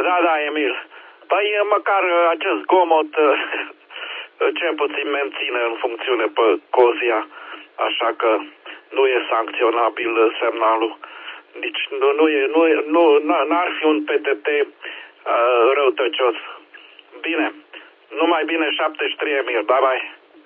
Da, da, Emil. Păi măcar acest zgomot cel puțin menține în funcțiune pe Cozia, așa că nu e sancționabil semnalul. Deci n-ar fi un PTT răutăcios. Bine, numai bine, 73, Emil, bye bye.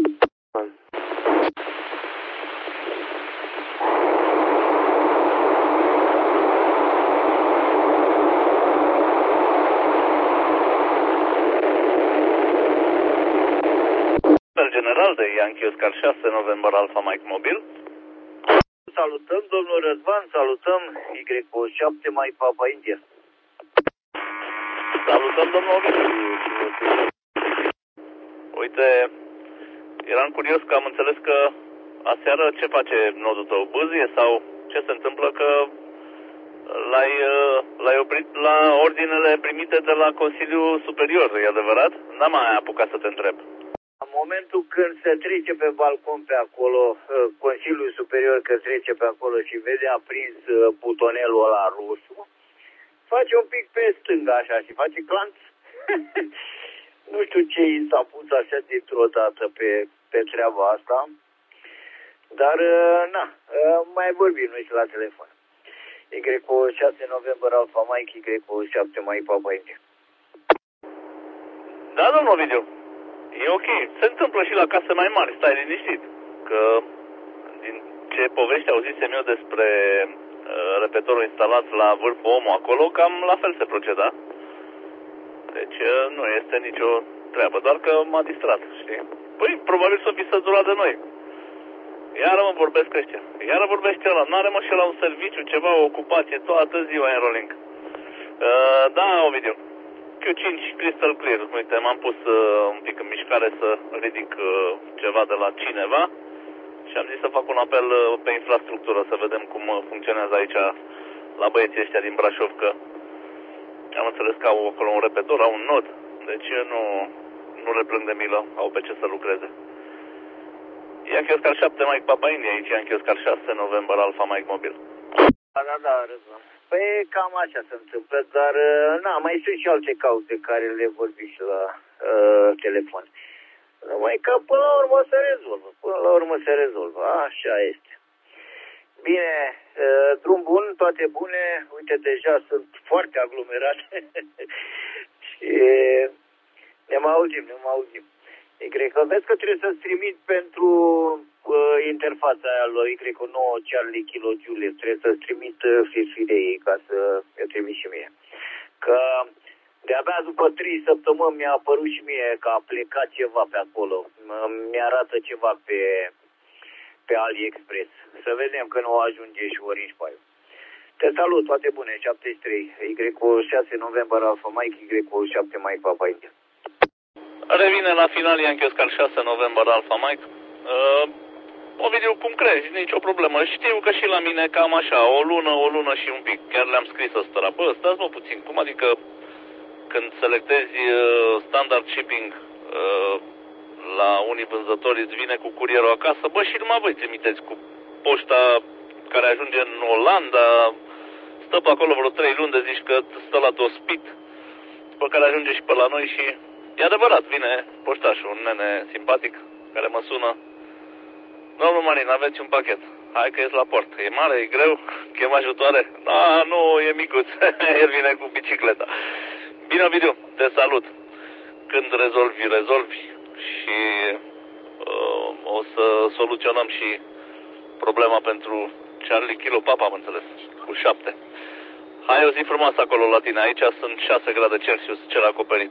General de Yankee Oscar 6, November Alpha Mike Mobil. Salutăm, domnul Răzvan, salutăm Y7 Mike Papa India. Salutăm, domnul Ovidiu. Uite, eram curios că am înțeles că aseară ce face nodul tău? Bâzie sau ce se întâmplă că l-ai oprit la ordinele primite de la Consiliul Superior, e adevărat? N-am mai apucat să te întreb. În momentul când se trece pe balcon pe acolo, Consiliul Superior că trece pe acolo și vede aprins butonelul ăla roșu, face un pic pe stânga așa și face clanț. Nu știu ce i s-a pus așa dintr-o dată pe treaba asta, dar mai vorbim noi și la telefon. Y6 November Alpha Mike, Y7 Mike Papa India. Da, domnul Ovidiu. E ok. Se întâmplă și la case mai mari, stai liniștit. Că din ce povești auzisem eu despre repetorul instalat la vârful omul acolo, cam la fel se proceda. Deci nu este nicio treabă, doar că m-a distrat, știi? Păi, probabil s-o fi săturat de noi. Iară mă vorbesc ăștia. Iară vorbește ăla. N-are mă și la un serviciu, ceva, o ocupație, toată ziua în rolling. Da, Ovidiu. Q5 Crystal Clear. Uite, m-am pus un pic în mișcare să ridic ceva de la cineva și am zis să fac un apel pe infrastructură, să vedem cum funcționează aici la băieții ăștia din Brașov, că am înțeles că au acolo un repetor, au un nod, deci nu le plâng de milă, au pe ce să lucreze. Yankee Oscar 7 Mike Papa India, aici Yankee Oscar 6 November Alpha Mike Mobil. Da, Răzvan. Păi cam așa se întâmplă, dar mai sunt și alte cauze care le vorbi și la telefon. Numai că până la urmă se rezolvă. Așa este. Bine, drum bun, toate bune. Uite, deja sunt foarte aglomerate. Și ne mai auzim. Vezi că trebuie să-ți trimit pentru interfața aia lui Y9 Charlie Kilo Juliet. Trebuie să-ți trimit fișii ca să mi-o trimit și mie. Că de-abia după 3 săptămâni mi-a apărut și mie că a plecat ceva pe acolo. Mi-arată ceva pe AliExpress. Să vedem că nu ajunge și Orange Pie. Te salut, toate bune, 73. Y6 November Alpha Mike, Y7 Mike Papa India. Revine la final Yankee Oscar 6 November Alpha Mike. Ovidiu, cum crezi? Nicio problemă. Știu că și la mine cam așa, o lună și un pic. Chiar le-am scris ăstora. Bă, stați mă puțin. Cum adică când selectezi standard shipping la unii vânzători îți vine cu curierul acasă? Bă, și numai voi trimiteți cu poșta care ajunge în Olanda. Stă pe acolo vreo 3 luni de zici că stă la dospit. După care ajunge și pe la noi și... E adevărat, vine poștașul, un nene simpatic, care mă sună. Domnul Marin, aveți un pachet. Hai că ies la port. E mare, e greu, chem ajutoare. Nu, e micuț. El vine cu bicicleta. Bine, Ovidiu, te salut. Când rezolvi și o să soluționăm și problema pentru Charlie Kilo Papa, am înțeles, cu 7. Hai o zi frumoasă acolo la tine. Aici sunt 6 grade Celsius, cel acoperit.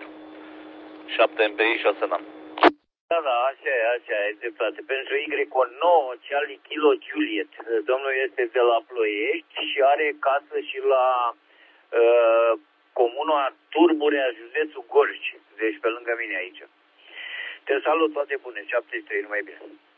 7 MPI, 6 NAM. Da, așa e dreptate. Pentru Y9 Charlie Kilo Juliet. Domnul este de la Ploiești și are casă și la comuna Turburea, județul Gorj. Deci pe lângă mine aici. Te salut, toate bune, 73, numai bine.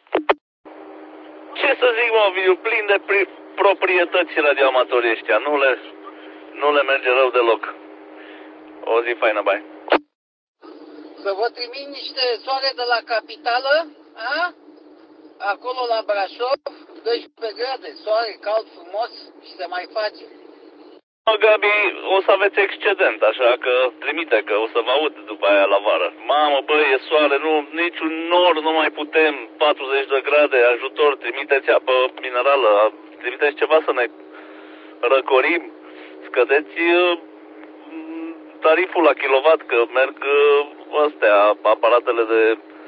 Ce să zic, mă, Ovidiu, plin de proprietăți radioamatorii ăștia. Nu le merge rău deloc. O zi faină, bye. Să vă trimit niște soare de la capitală, a? Acolo la Brașov, 12 grade, soare cald frumos și se mai face. Gabi, o să aveți excedent, așa că trimite, că o să vă aud după aia la vară. Mamă, băi, e soare, nu, niciun nor nu mai putem, 40 de grade, ajutor, trimiteți apă minerală, trimiteți ceva să ne răcorim, scădeți tariful la kilowatt, că merg astea, aparatele de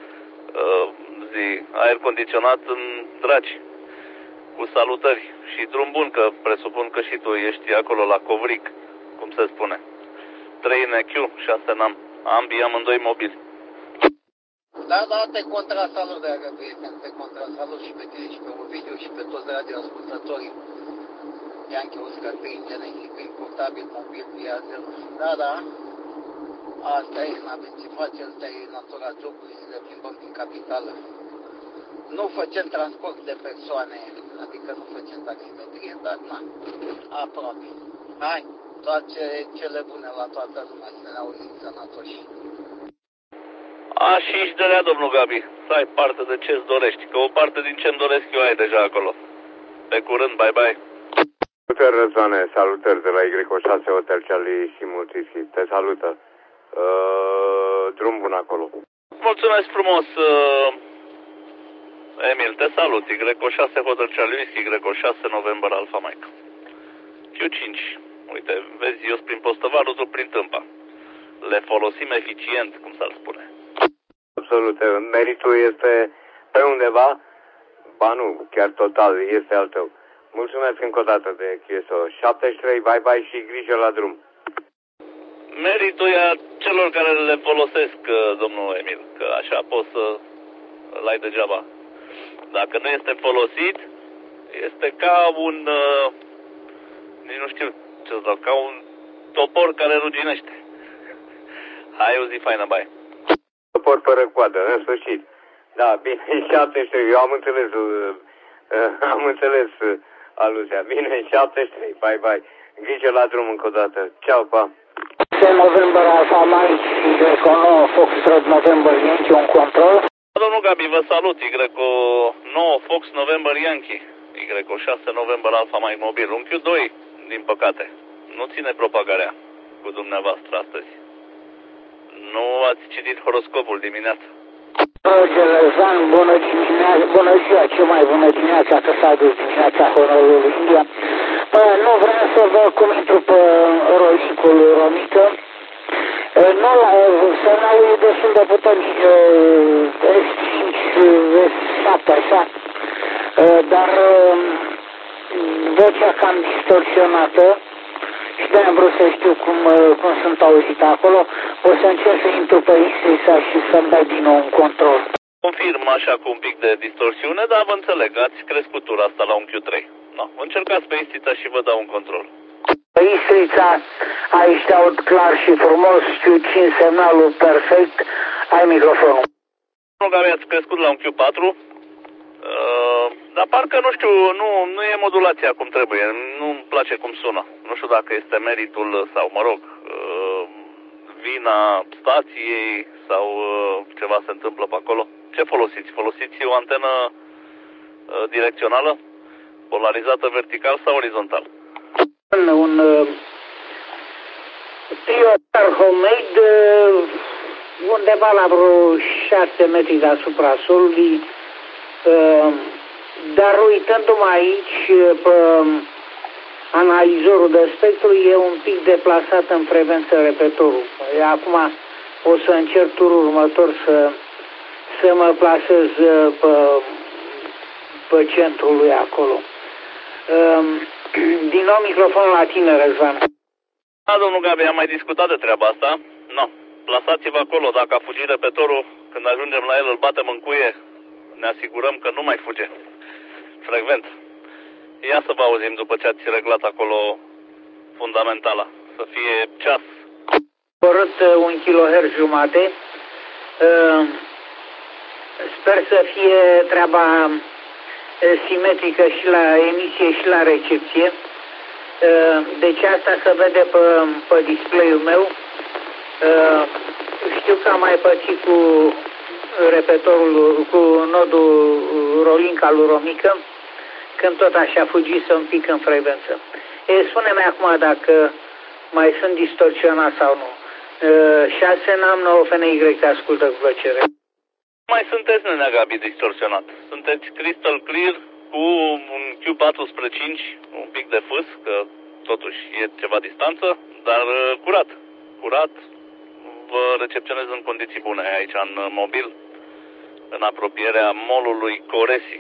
aer condiționat în draci. Cu salutări și drum bun, că presupun că și tu ești acolo la Covric, cum se spune. 3 în EQ, 6 în AM. Ambii amândoi mobili. Da, te contrasalut, dragă prieten, te contrasalut și pe tine și pe Ovidiu și pe toți radioascultătorii. Ianche Oscar 3, genetic, importabil, mobil, viazel. Da, asta e, n-avem ce face, asta e natura jocului, să le plimbăm din capitală. Nu facem transport de persoane, adică nu facem taximetrie, dar aproape. Hai, toate cele bune la toată lumea, să ne auzim sănătoși. Și de lea, domnul Gabi, să ai parte de ce-ți dorești, că o parte din ce-mi doresc eu ai deja acolo. Pe curând, bye. Salutări, Răzvane, salutări de la Y6 Hotel Charlie și Multischi, te salută. Drum bun acolo. Mulțumesc frumos, Emil, te salut, Y6 Hotel Charlie, Y6 November Alpha Mike. Q5, uite, vezi, eu prin Postăvaru, tu prin Tâmpa. Le folosim eficient, cum s-ar spune. Absolut, meritul este pe undeva, ba nu, chiar total, este al tău. Mulțumesc încă o dată de QSO. 73, bye și grijă la drum. Meritul e a celor care le folosesc, domnul Emil, că așa poți să-l ai degeaba. Dacă nu este folosit, este ca un, nici nu știu ce să dau, ca un topor care ruginește. Hai, o zi faină, bye. Topor fără coadă, în sfârșit. Da, bine, 73, eu am înțeles aluzia. Bine, 73, bye. Grijă la drum încă o dată. Ceau, pa. November Alpha Mike, Y9 Foxtrot November Yankee, un control. Domnul Gabi, vă salut, Y9 Fox November Yankee, Y6 November Alpha Mike mobil, un Q2, din păcate. Nu ține propagarea cu dumneavoastră astăzi. Nu ați citit horoscopul dimineața. Roger Răzvan, bună ziua, ce mai bună dimineața, că s-a dus dimineața Honorului India. Nu vreau să vă intru pe rolicul Romică. Semnalul e destul de puternic, S5, S7, așa, dar vocea cam distorsionată și de-aia am vrut să știu cum sunt auzit acolo. O să încerc să intru pe ISISA și să-mi dau din nou un control. Confirm așa cu un pic de distorsiune, dar vă înțeleg, ați crescut tura asta la un Q3. No, încercați pe Istrița și vă dau un control. Pe Istrița, aici te aud clar și frumos, Q5 semnalul perfect, ai microfonul. Domnul Gabi, ați crescut la un Q4, dar parcă, nu știu, nu e modulația cum trebuie, nu-mi place cum sună. Nu știu dacă este meritul sau, mă rog, vina stației sau ceva se întâmplă pe acolo. Ce folosiți? Folosiți o antenă direcțională? Polarizată vertical sau orizontal? Un Tiotar homemade undeva la vreo 6 metri deasupra solului, dar uitându-mă aici pe analizorul de spectru e un pic deplasat în frecvență repetorul. Acum o să încerc turul următor să mă plasez pe centrul lui acolo. Din nou microfonul la tine, Răzvan. Da, domnul Gabi, am mai discutat de treaba asta. No, plasați-vă acolo. Dacă a fugit repetorul, când ajungem la el, îl batem în cuie. Ne asigurăm că nu mai fuge frecvent. Ia să vă auzim după ce ați reglat acolo fundamentala. Să fie ceas. Porât 1 kHz jumate. Sper să fie treaba simetrică și la emisie și la recepție. Deci asta se vede pe display-ul meu. Știu că am mai pățit cu repetorul, cu nodul Rolink al lui Romică, când tot așa fugise un pic în frecvență. Spune-mi acum dacă mai sunt distorsionat sau nu. 6 NAM 9 FNY te ascultă cu plăcere. Mai sunteți, nenea Gabi, distorsionat. Sunteți crystal clear cu un Q4/5, un pic de fâs, că totuși e ceva distanță, dar curat. Curat. Vă recepționez în condiții bune aici, în mobil, în apropierea mall-ului Coresi.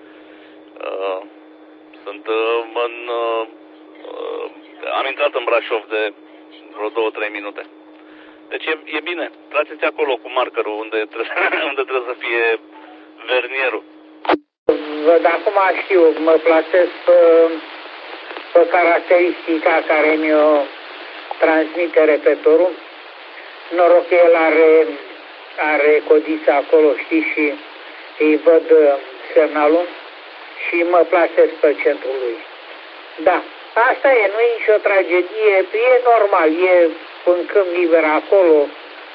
Am intrat în Brașov de vreo 2-3 minute. Deci e bine. Trageți acolo cu markerul unde trebuie să fie vernierul. Văd acum știu, mă plasez pe caracteristica care mi-o transmite repetorul. Noroc că el are codiță acolo, știi, și îi văd semnalul și mă plasez pe centrul lui. Da, asta e, nu e nicio tragedie, e normal, e în câmp liber acolo,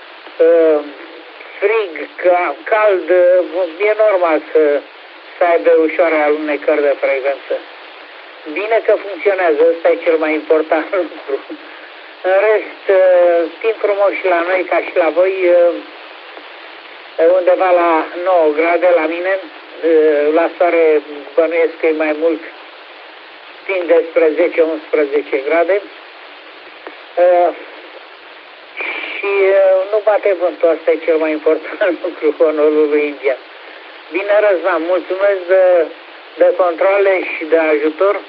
frig, cald, e normal să aibă ușoare alunecări de frecvență. Bine că funcționează, ăsta e cel mai important lucru. În rest, timp frumos și la noi ca și la voi, undeva la 9 grade la mine, la soare bănuiesc că e mai mult, timp despre 10-11 grade. Și nu bate vântul, asta e cel mai important lucru, Honolulu, India. Bine, Răzvan, mulțumesc de controle și de ajutor.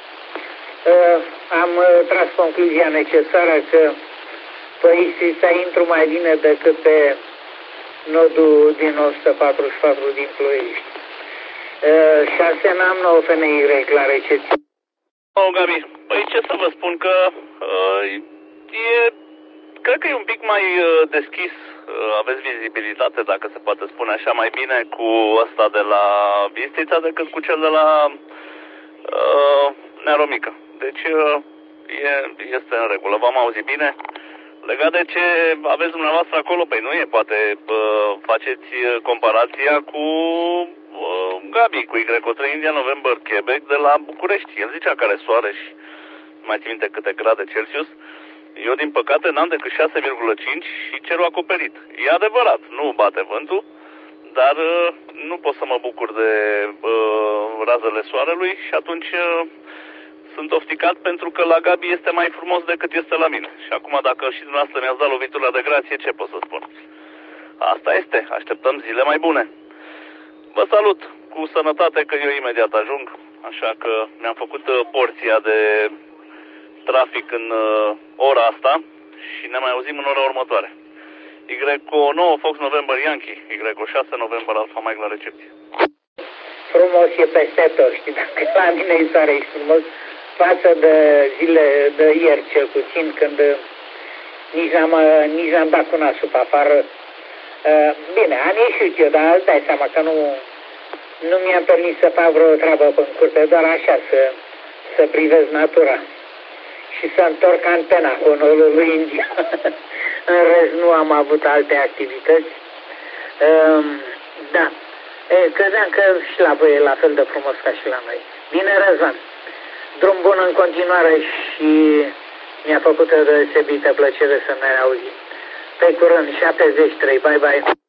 Am tras concluzia necesară că pe Istrița intru mai bine decât pe nodul din 144 din Ploiești. 6 NAM 9 FNY la recepție. Gabi, păi ce să vă spun, că cred că e un pic mai deschis, aveți vizibilitate, dacă se poate spune așa, mai bine cu ăsta de la Bistrița decât cu cel de la Nearomică. Deci este în regulă, v-am auzit bine. Legat de ce aveți dumneavoastră acolo, păi nu e, poate faceți comparația cu Gabi, cu Y3 India November Quebec de la București. El zicea că are soare și mai țin minte câte grade Celsius. Eu, din păcate, n-am decât 6,5 și cerul acoperit. E adevărat, nu bate vântul, dar nu pot să mă bucur de razele soarelui și atunci sunt ofticat pentru că la Gabi este mai frumos decât este la mine. Și acum, dacă și dumneavoastră mi-ați dat lovitura de grație, ce pot să spun? Asta este, așteptăm zile mai bune. Vă salut, cu sănătate, că eu imediat ajung, așa că mi-am făcut porția de trafic în ora asta și ne mai auzim în ora următoare. Y9 Fox November Yankee, Y6 November Alpha Mike la recepție. Frumos e peste tot, știi, dacă la mine îi soare e frumos, față de zile de ieri cel puțin, când nici n-am dat cu nasul pe afară. Bine, am ieșit eu, dar îți dai seama că nu mi-am permis să fac vreo treabă pe curte, doar așa să privesc natura și să întorc antena Honolulu, India. În rest nu am avut alte activități. Da, credeam că și la voi e la fel de frumos ca și la noi. Bine, Răzvan, drum bun în continuare și mi-a făcut o deosebită plăcere să ne auzim. Pe curând, 73, bye bye.